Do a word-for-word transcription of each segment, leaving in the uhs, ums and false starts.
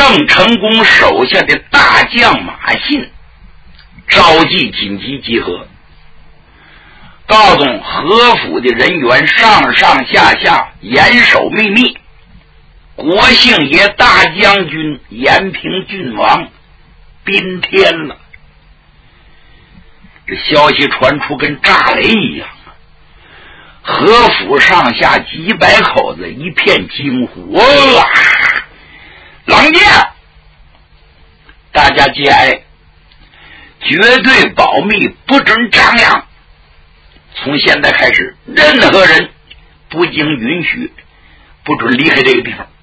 郑成功手下的大将马信召集紧急集合，告诉何府的人员上上下下严守秘密，国姓爷大将军延平郡王宾天了。这消息传出跟炸雷一样，何府上下几百口子一片惊呼：哇！狼将，大家节哀，绝对保密，不准张扬。从现在开始，任何人不经允许不准离开这个地方。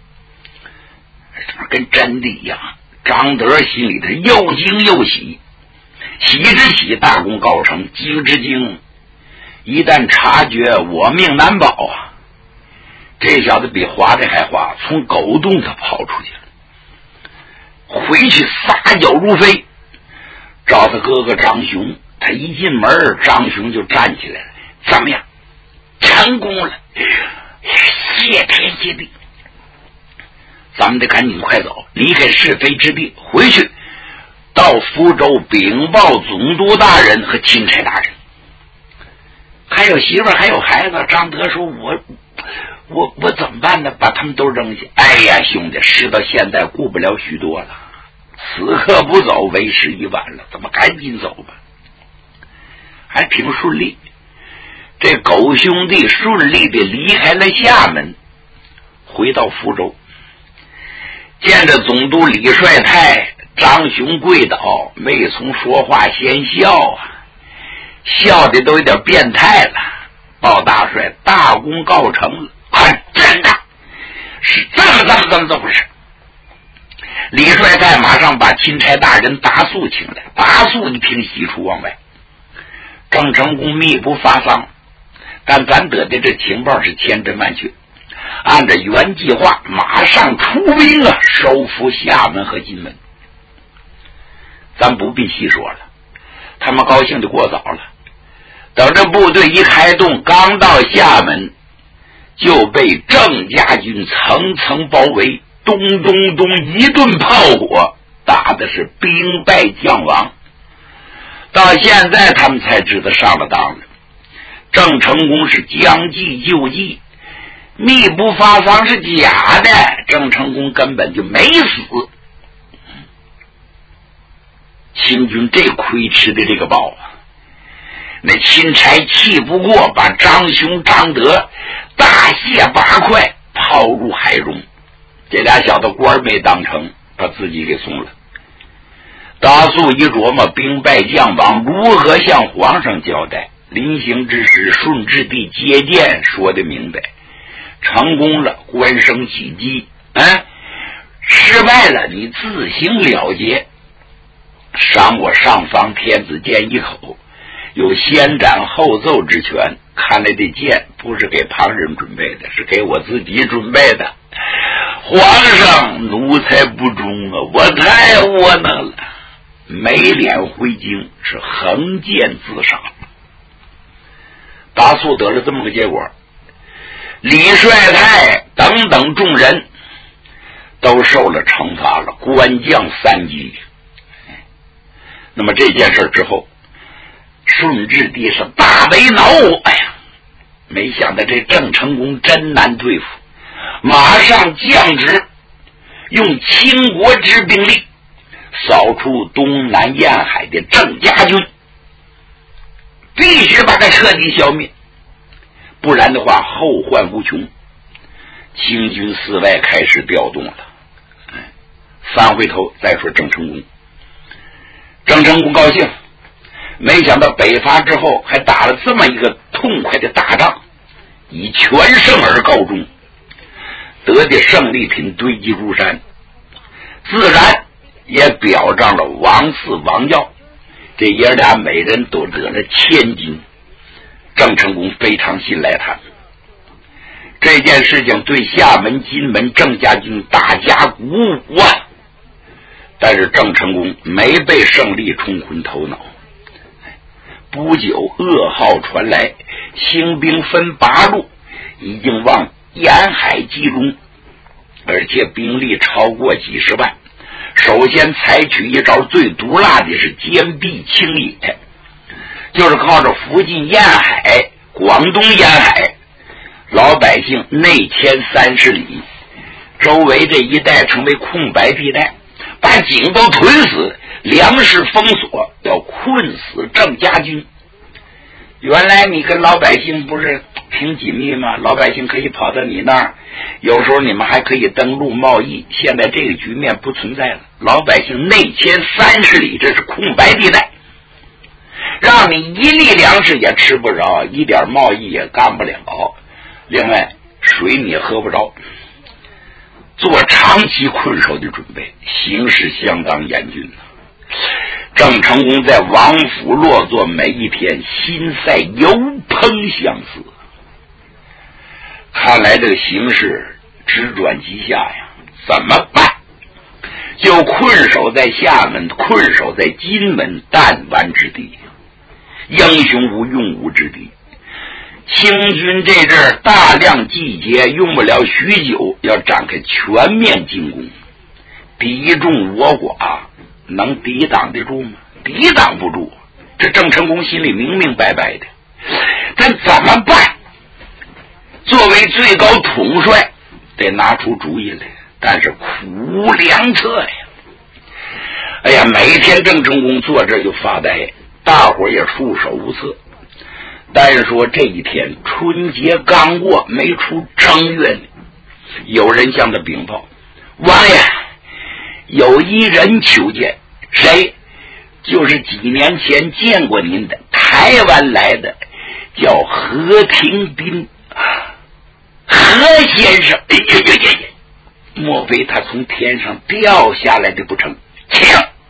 跟真的一样，张德心里头又惊又喜，喜之喜大功告成，惊之惊一旦察觉我命难保啊！这小子比滑的还滑，从狗洞他跑出去了，回去撒脚如飞，找他哥哥张雄。他一进门，张雄就站起来了：怎么样？成功了！谢天谢地！咱们得赶紧快走，离开是非之地，回去到福州禀报总督大人和钦差大人。还有媳妇儿，还有孩子。张德说：我我我怎么办呢？把他们都扔下。哎呀，兄弟，事到现在顾不了许多了，此刻不走为时已晚了，咱们赶紧走吧。还挺顺利，这狗兄弟顺利的离开了厦门，回到福州，见着总督李帅泰，张雄跪倒，没从说话先笑啊，笑的都有点变态了。鲍大帅，大功告成了啊！真的是这么这么这么这么回事。李帅泰马上把钦差大人达素请来，达素一听喜出望外。郑成功密不发丧，但咱得的这情报是千真万确，按照原计划马上出兵啊，收复厦门和金门。咱不必细说了，他们高兴的过早了。等着部队一开动，刚到厦门就被郑家军层层包围，咚咚咚一顿炮火，打的是兵败将亡。到现在他们才知道上了当了，郑成功是将计就计，密不发丧是假的，郑成功根本就没死。清军这亏吃的这个包啊，那钦差气不过，把张雄张德大卸八块抛入海中，这俩小子官没当成，把自己给送了。达素一琢磨，兵败将亡，如何向皇上交代？临行之时，顺治帝接见，说得明白，成功了官升起击，哎，失败了你自行了结，赏我上方天子剑一口，有先斩后奏之权。看来这剑不是给旁人准备的，是给我自己准备的。皇上奴才不忠啊，我太窝囊了，没脸回京，是横剑自杀。达素得了这么个结果，李帅泰等等众人都受了惩罚了，官降三级。那么这件事之后，顺治帝是大为恼火，哎呀，没想到这郑成功真难对付，马上降旨，用倾国之兵力扫除东南沿海的郑家军，必须把它彻底消灭，不然的话后患无穷。清军四外开始调动了。翻回头再说郑成功，郑成功高兴，没想到北伐之后还打了这么一个痛快的大仗，以全胜而告终，得的胜利品堆积如山，自然也表彰了王四王耀，这爷俩每人都得了千金。郑成功非常信赖他们，这件事情对厦门金门郑家军大加鼓舞啊。但是郑成功没被胜利冲昏头脑，不久噩耗传来，兴兵分八路，已经往沿海集中， 而且兵力超过几十万。首先采取一招最毒辣的是坚壁清野，就是靠着附近沿海，广东沿海老百姓内迁三十里，周围这一带成为空白地带，把井都吞死，粮食封锁，要困死郑家军。原来你跟老百姓不是挺紧密吗？老百姓可以跑到你那儿，有时候你们还可以登陆贸易。现在这个局面不存在了，老百姓内迁三十里，这是空白地带，让你一粒粮食也吃不着，一点贸易也干不了，另外水你也喝不着，做长期困守的准备，形势相当严峻。郑成功在王府落座每一天，心塞油烹相思。看来这个形势直转急下呀，怎么办？就困守在厦门，困守在金门，弹丸之地，英雄无用武之地。清军这阵儿大量集结，用不了许久，要展开全面进攻，敌众我寡，能抵挡得住吗？抵挡不住。这郑成功心里明明白白的，但怎么办？作为最高统帅，得拿出主意来，但是苦无良策呀。哎呀，每天郑成功坐这就发呆，大伙也束手无策。但是说这一天春节刚过，没出正月呢，有人向他禀报：王爷，有一人求见。谁？就是几年前见过您的台湾来的，叫何廷斌。何先生，哎呀呀呀呀！莫非他从天上掉下来的不成？请！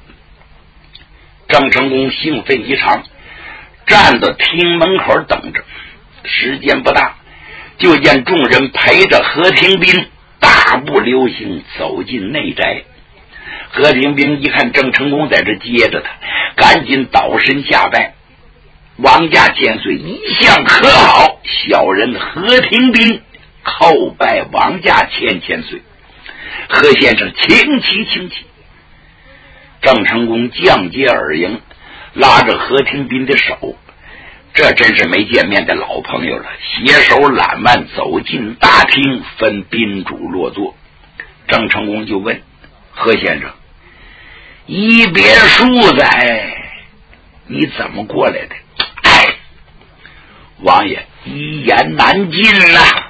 郑成功兴奋异常，站到厅门口等着。时间不大，就见众人陪着何廷斌大步流星走进内宅。何廷斌一看郑成功在这接着他，赶紧倒身下拜：王家千岁，一向可好，小人何廷斌叩拜王家千千岁。何先生，请起请起。郑成功降阶而迎，拉着何廷斌的手，这真是没见面的老朋友了，携手揽腕走进大厅，分宾主落座。郑成功就问何先生：一别数载，你怎么过来的？哎，王爷，一言难尽呐、啊。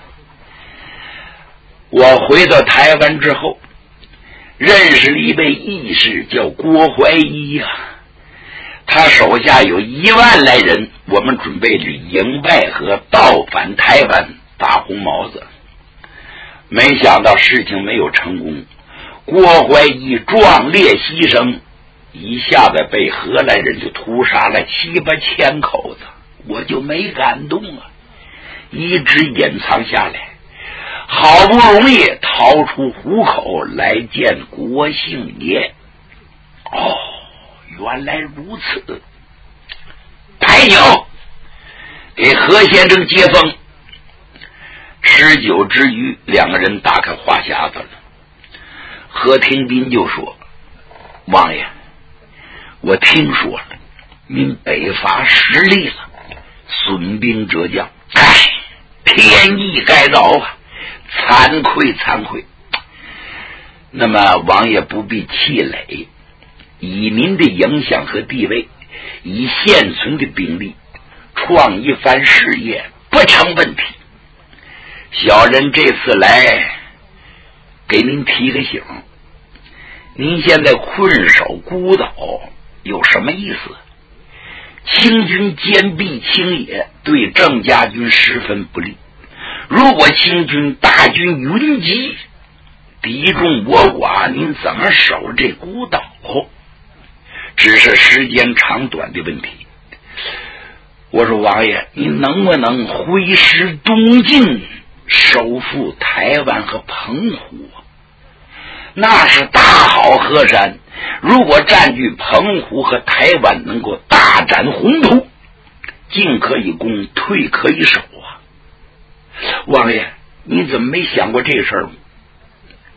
我回到台湾之后，认识了一位义士，叫郭怀一呀、啊。他手下有一万来人，我们准备去迎外和倒反台湾，打红毛子。没想到事情没有成功，郭怀一壮烈牺牲，一下子被荷兰人就屠杀了七八千口子，我就没敢动啊，一直隐藏下来，好不容易逃出虎口来见国姓爷。哦，原来如此。抬酒给何先生接风。吃酒之余，两个人打开话匣子了。何廷斌就说：王爷，我听说了，您北伐失利了，损兵折将，哎，天意该遭啊，惭愧惭愧。那么王爷不必气馁，以您的影响和地位，以现存的兵力创一番事业不成问题。小人这次来给您提个醒，您现在困守孤岛有什么意思？清军坚壁清野，对郑家军十分不利。如果清军大军云集，敌众我寡，您怎么守这孤岛？只是时间长短的问题。我说王爷，您能不能挥师东进，收复台湾和澎湖？那是大好河山，如果占据澎湖和台湾，能够大展宏图，进可以攻，退可以守啊。王爷，你怎么没想过这事儿？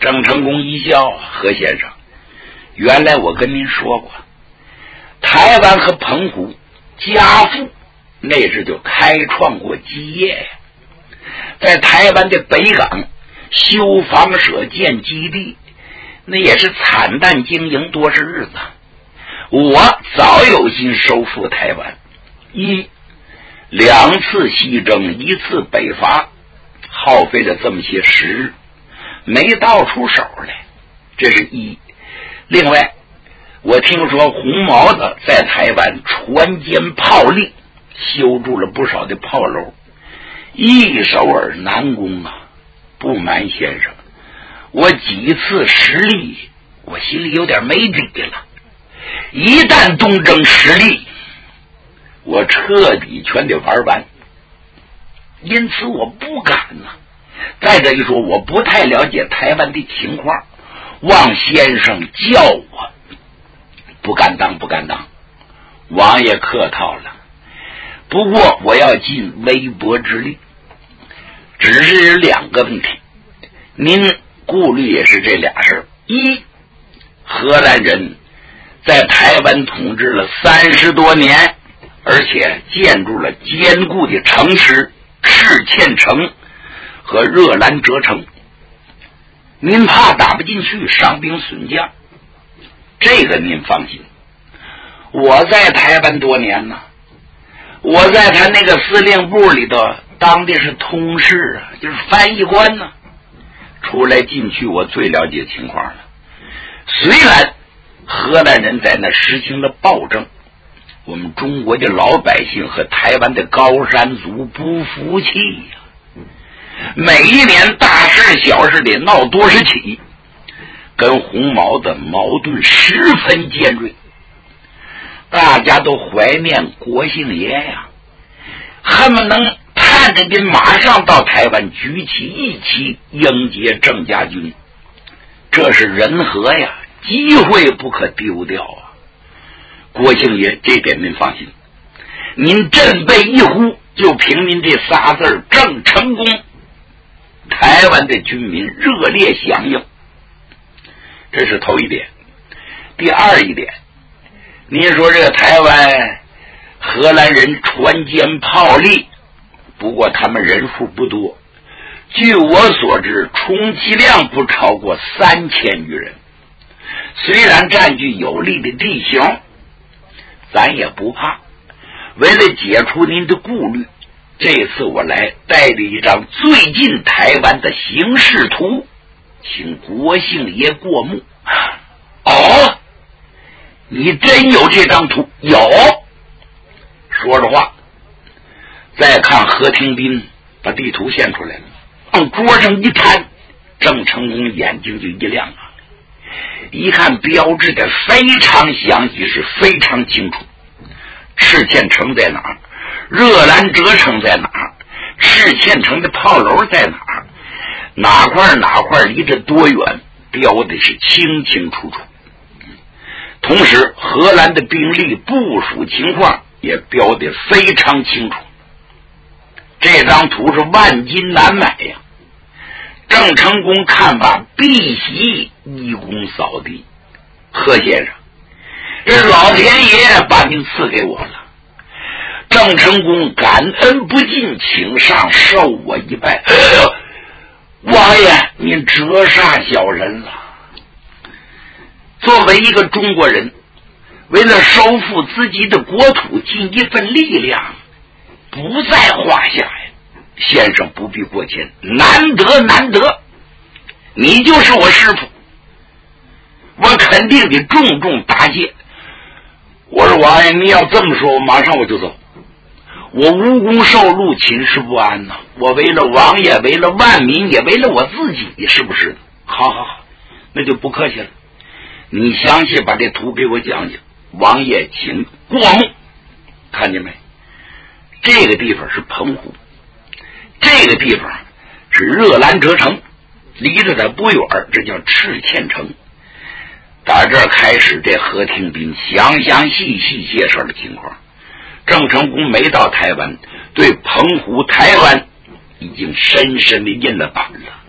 郑成功一笑，何先生，原来我跟您说过，台湾和澎湖家父那时就开创过基业呀，在台湾的北港修房舍建基地，那也是惨淡经营多少日子。我早有心收复台湾，一两次西征，一次北伐，耗费了这么些时日，没到出手来，这是一。另外，我听说红毛子在台湾船坚炮利，修筑了不少的炮楼，易守而难攻啊！不瞒先生，我几次失利，我心里有点没底了。一旦东征失利，我彻底全得玩完，因此我不敢呐、啊。再者一说，我不太了解台湾的情况，望先生叫我，不敢当，不敢当。王爷客套了，不过我要尽微薄之力，只是两个问题，您顾虑也是这俩事儿：一，荷兰人在台湾统治了三十多年，而且建筑了坚固的城池赤堑城和热兰遮城，您怕打不进去，伤兵损将，这个您放心。我在台湾多年呢，我在他那个司令部里头当的是通事啊，就是翻译官呢，出来进去我最了解情况了。虽然荷兰人在那实行了暴政，我们中国的老百姓和台湾的高山族不服气呀、啊，每一年大事小事得闹多少起，跟红毛的矛盾十分尖锐，大家都怀念国姓爷呀，恨不能盼着您马上到台湾举起义旗迎接郑家军，这是人和呀，机会不可丢掉啊！郭姓爷，这点您放心，您振臂一呼，就凭您这仨字儿郑成功，台湾的军民热烈响应，这是头一点。第二一点，您说这个台湾荷兰人船坚炮利，不过他们人数不多，据我所知，充其量不超过三千余人。虽然占据有利的地形，咱也不怕。为了解除您的顾虑，这次我来带着一张最近台湾的形势图，请国姓爷过目。哦，你真有这张图？有。说着话，再看何廷斌把地图献出来了，往桌上一摊，郑成功眼睛就一亮啊！一看标志的非常详细，是非常清楚。赤堑城在哪儿？热兰遮城在哪儿？赤堑城的炮楼在哪儿？哪块哪块离着多远？标的是清清楚楚。同时，荷兰的兵力部署情况也标得非常清楚。这张图是万金难买呀！郑成功看罢，必喜一躬扫地。贺先生，这老天爷把您赐给我了。郑成功感恩不尽，请上受我一拜。哎呦，王爷，您折煞小人了。作为一个中国人，为了收复自己的国土，尽一份力量，不在话下呀。先生不必过谦，难得难得，你就是我师傅，我肯定得重重答谢。我说王爷，你要这么说，我马上我就走。我无功受禄，寝食不安呐、啊。我为了王爷，为了万民，也为了我自己，是不是？好好好，那就不客气了。你详细把这图给我讲讲。王爷请过目。看见没？这个地方是澎湖，这个地方是热兰遮城，离着它不远，这叫赤堑城。打这儿开始，这何廷斌详详细细介绍了情况。郑成功没到台湾，对澎湖、台湾已经深深的印了版了。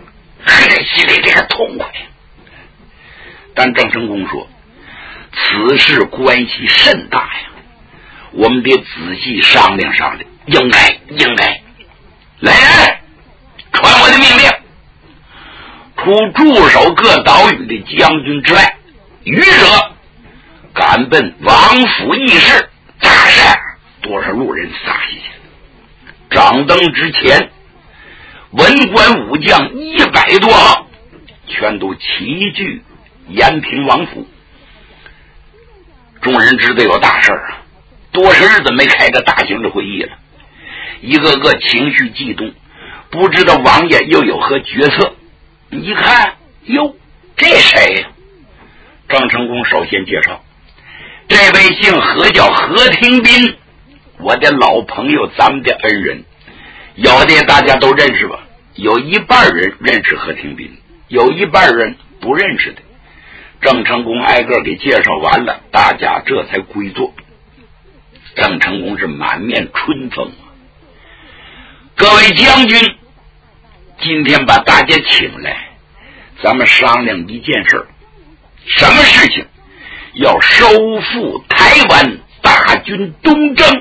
心里这个痛快。但郑成功说，此事关系甚大呀，我们得仔细商量商量。应该应该来人，传我的命令，除驻守各岛屿的将军之外，余者赶奔王府议事。大事多少路人撒下去。掌灯之前，文官武将一百多号，全都齐聚延平王府。众人知道有大事啊，多少日子没开个大型的会议了，一个个情绪激动，不知道王爷又有何决策。一看，哟，这谁呀？郑成功首先介绍，这位姓何，叫何廷斌，我的老朋友，咱们的恩人。有的大家都认识吧，有一半人认识何廷斌，有一半人不认识的。郑成功挨个给介绍完了，大家这才归座。郑成功是满面春风。各位将军，今天把大家请来，咱们商量一件事。什么事情？要收复台湾，大军东征。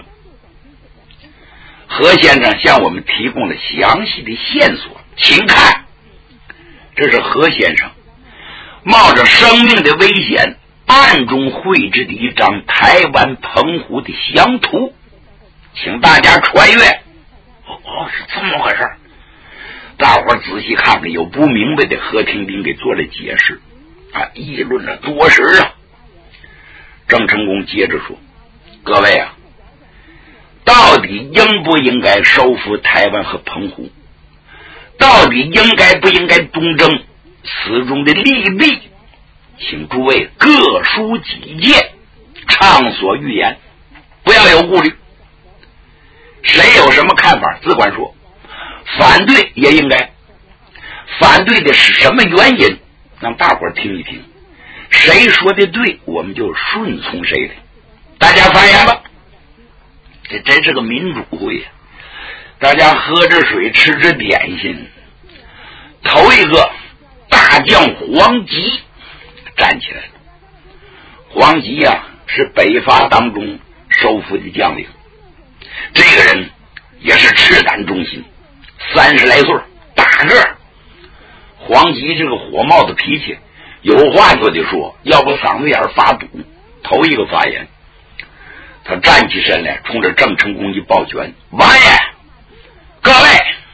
何先生向我们提供了详细的线索，请看，这是何先生冒着生命的危险暗中绘制的一张台湾澎湖的详图，请大家传阅。哦，是这么回事。大伙儿仔细看看，有不明白的，何廷斌给做了解释啊，议论了多时啊。郑成功接着说，各位啊，到底应不应该收复台湾和澎湖？到底应该不应该东征？此中的利弊，请诸位各抒己见，畅所欲言，不要有顾虑。谁有什么看法自管说，反对也应该。反对的是什么原因？让大伙儿听一听。谁说的对，我们就顺从谁的。大家发言吧。这真是个民主会呀！大家喝着水，吃着点心。头一个大将黄吉站起来了。黄吉呀、啊，是北伐当中收复的将领。这个人也是赤胆忠心，三十来岁，大个儿。黄吉这个火冒的脾气，有话就得说，要不嗓子眼发堵。头一个发言，他站起身来，冲着郑成功一抱拳：“王爷，各位，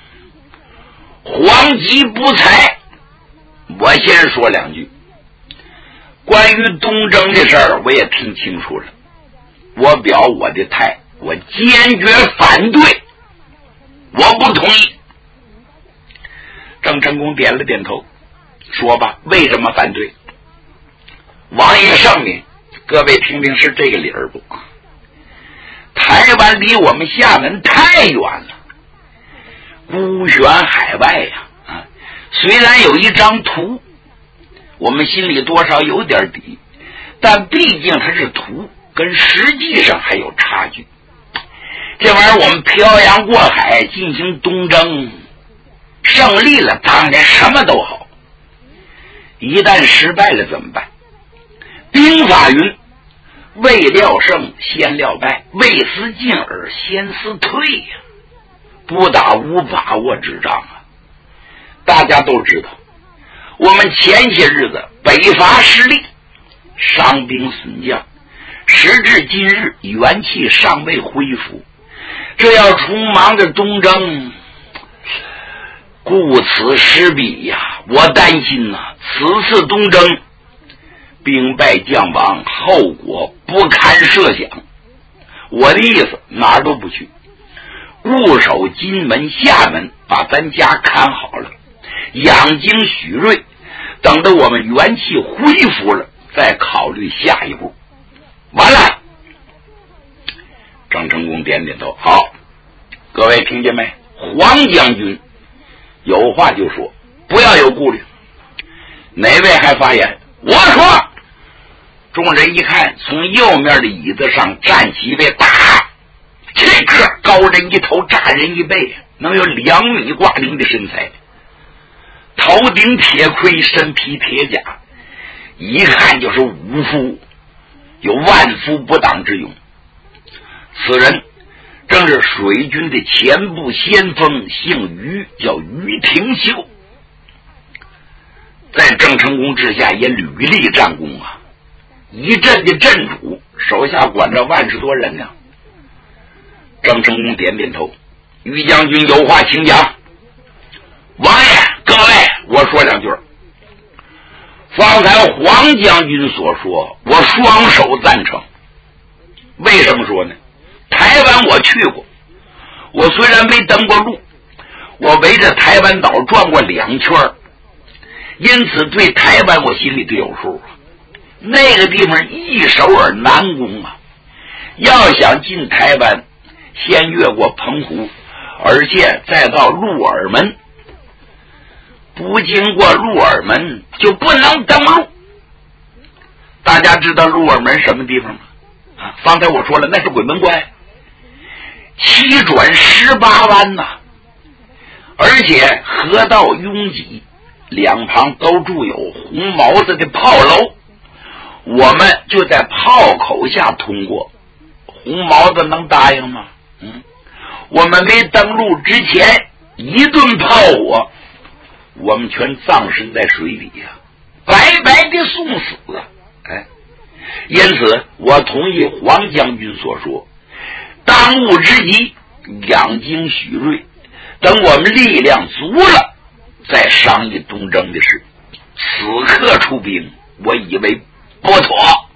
黄吉不才，我先说两句。关于东征的事儿，我也听清楚了。我表我的态，我坚决反对，我不同意。”郑成功点了点头，说吧，为什么反对？王爷圣明，各位听听是这个理儿不？台湾离我们厦门太远了，孤悬海外呀、啊！虽然有一张图，我们心里多少有点底，但毕竟它是图，跟实际上还有差距。这玩意儿我们漂洋过海进行东征，胜利了当然什么都好，一旦失败了怎么办？兵法云：未料胜先料败，未思进而先思退呀、啊！不打无把握之仗啊！大家都知道，我们前些日子北伐失利，伤兵损将，时至今日元气尚未恢复，这要匆忙的东征，顾此失彼呀、啊！我担心呐、啊，此次东征兵败将亡，后果不堪设想。我的意思，哪儿都不去，固守金门、厦门，把咱家看好了，养精蓄锐，等到我们元气恢复了，再考虑下一步。完了，郑成功点点头，好，各位听见没？黄将军有话就说，不要有顾虑。哪位还发言？我说。众人一看，从右面的椅子上站起一位大汉，这个高人一头，炸人一背，能有两米挂零的身材，头头顶铁盔，身披铁甲，一看就是武夫，有万夫不当之勇。此人正是水军的前部先锋，姓于，叫于廷秀，在郑成功之下也屡立战功啊，一镇的镇主，手下管着万十多人呢。郑成功点点头，于将军有话请讲。王爷，各位，我说两句。方才黄将军所说，我双手赞成。为什么说呢？台湾我去过，我虽然没登过陆，我围着台湾岛转过两圈，因此对台湾我心里都有数。那个地方易守而难攻啊，要想进台湾，先越过澎湖，而且再到鹿耳门，不经过鹿耳门就不能登陆。大家知道鹿耳门什么地方吗？啊，方才我说了，那是鬼门关，七转十八弯呐、啊，而且河道拥挤，两旁都筑有红毛子的炮楼，我们就在炮口下通过。红毛子能答应吗？嗯，我们没登陆之前，一顿炮火，我们全葬身在水底呀、啊，白白的送死啊！哎，因此我同意黄将军所说，当务之急养精蓄锐，等我们力量足了，再商议东征的事。此刻出兵，我以为不妥。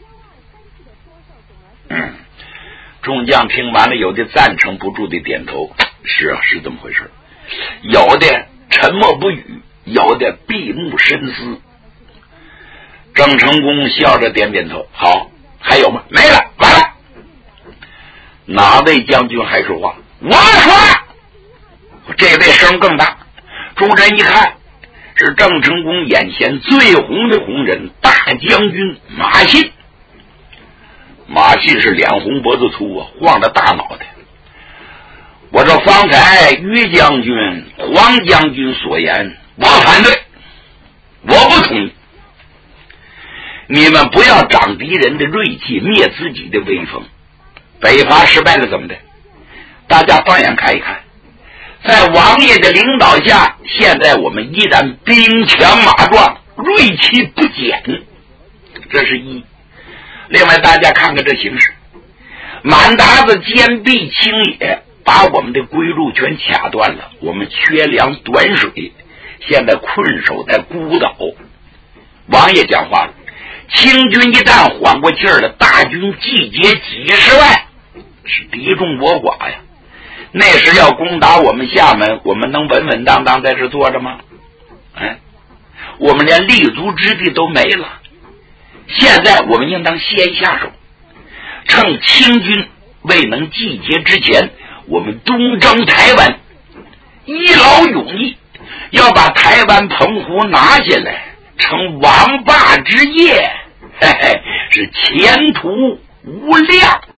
嗯，众将听完了，有的赞成不住的点头，是啊，是这么回事。有的沉默不语，有的闭目深思。郑成功笑着点点头，好，还有吗？没了，完了。哪位将军还说话？我说了。这位声更大，众人一看，是郑成功眼前最红的红人，大将军马信。马信是脸红脖子粗啊，晃着大脑袋。我说方才于将军、黄将军所言，我反对，我不同意。你们不要长敌人的锐气，灭自己的威风。北伐失败了怎么的？大家放眼看一看，在王爷的领导下，现在我们依然兵强马壮，锐气不减，这是一。另外大家看看这形势，满达子坚壁清野，把我们的归路全卡断了，我们缺粮短水，现在困守在孤岛。王爷讲话了，清军一旦缓过气儿了，大军集结几十万，是敌众我寡呀。那时要攻打我们厦门，我们能稳稳当当在这坐着吗？哎，我们连立足之地都没了。现在我们应当先下手，趁清军未能集结之前，我们东征台湾，一劳永逸，要把台湾澎湖拿下来，成王霸之业，嘿嘿，是前途无量。